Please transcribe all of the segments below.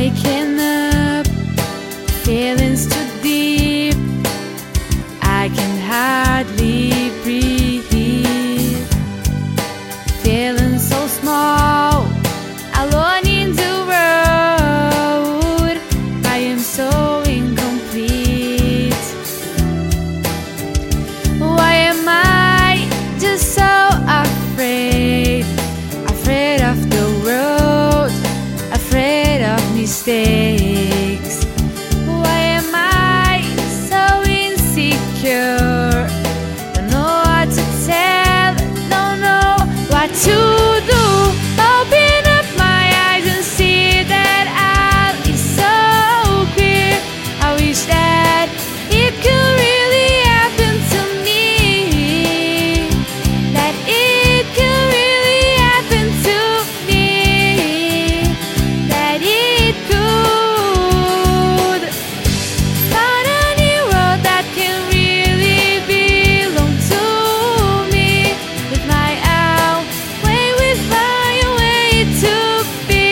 waking up, feelings too deep, I can hardly breathe. Feeling so small, alone in the world, I am so incomplete. Why am I just so afraid? Afraid of the road, afraid of mistakes. Why am I so insecure? Don't know what to tell, don't know what to do. Open up my eyes and see that all is so clear. I wish that it could really happen to me, that it could really happen to me, that it could find a new world that can really belong to me. With my own way, with my way to be,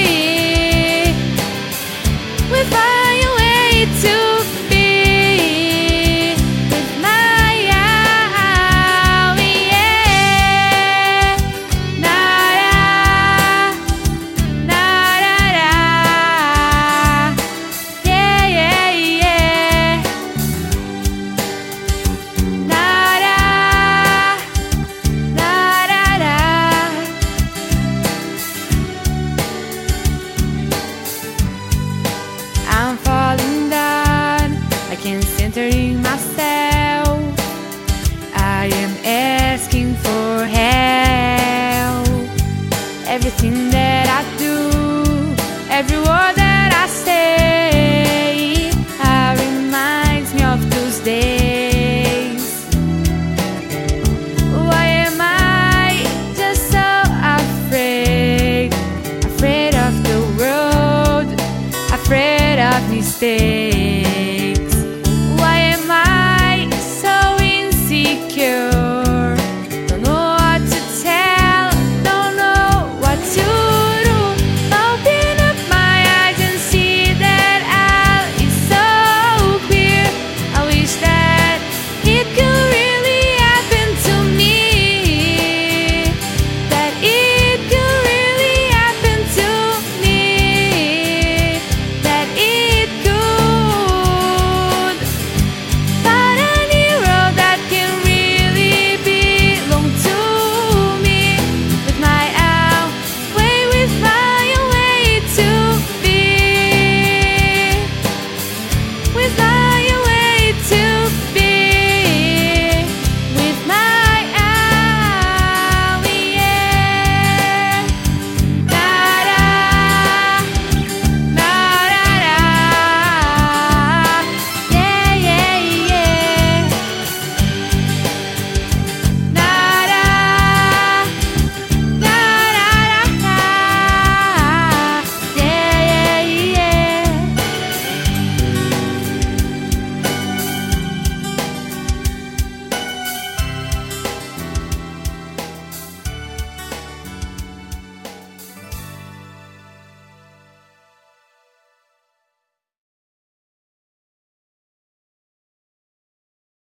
with my way to be, with my own, yeah. Na-da, na-da-da, yeah, yeah, yeah. Na-da, na-da-da. I'm falling down, I can't center in myself. I am asking for help. Everything that I do, every word that I say, reminds me of those days. Why am I just so afraid? Afraid of the road, afraid of mistakes.